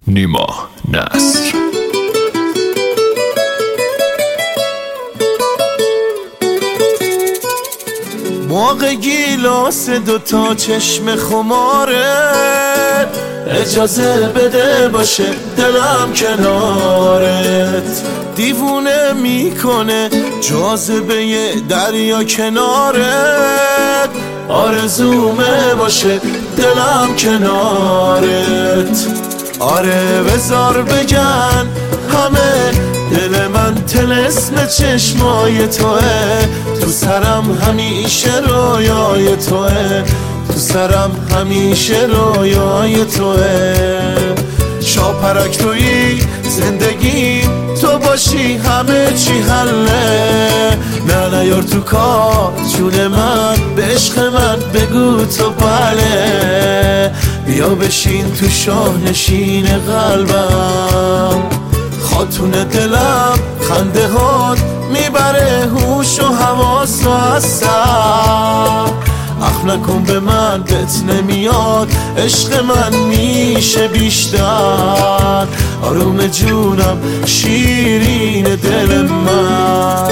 نیما نصر. موقع گیلاس دوتا چشم خمارت، اجازه بده باشه دلم کنارت. دیوونه میکنه جاذبه دریا کنارت، آرزومه باشه دلم کنارت. آره بذار بگن همه دل من طلسم چشمای توه، تو سرم همیشه رویای توه، تو سرم همیشه رویای توه. شاپرک تویی زندگی، تو باشی همه چی حله. نه نیار تو کار جون من، به عشق من بگو تو بله. بیا بشین تو شاه نشین قلبم، خاتون دلم خنده هات میبره هوش و حواس و اصلا. اخ نکن به من بهت نمیاد، عشق من میشه بیشتر. آروم جونم شیرین دل من.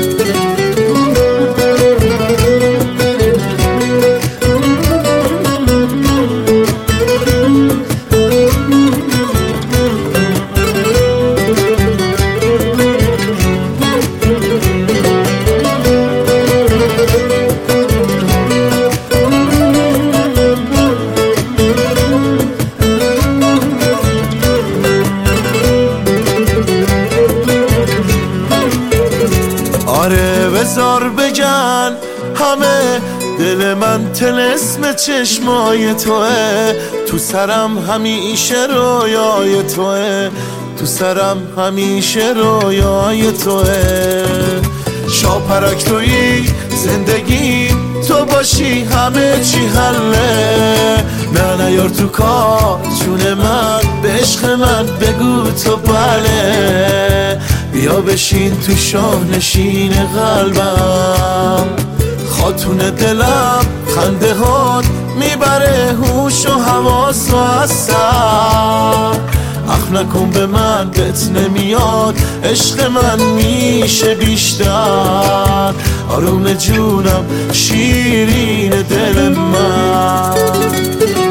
آره بذار بگن همه دل من طلسم چشمای توه، تو سرم همیشه رویای توه، تو سرم همیشه رویای توه. شاپرک تویی زندگی، تو باشی همه چی حله. نه نیار تو کار جون من، به عشق من بگو تو بله. بیا بشین تو شاه نشین قلبم، خاتون دلم خنده هات میبره هوش و حواس و اصلا. اخ نکن به من بهت نمیاد، عشق من میشه بیشتر. آروم جونم شیرین دل من.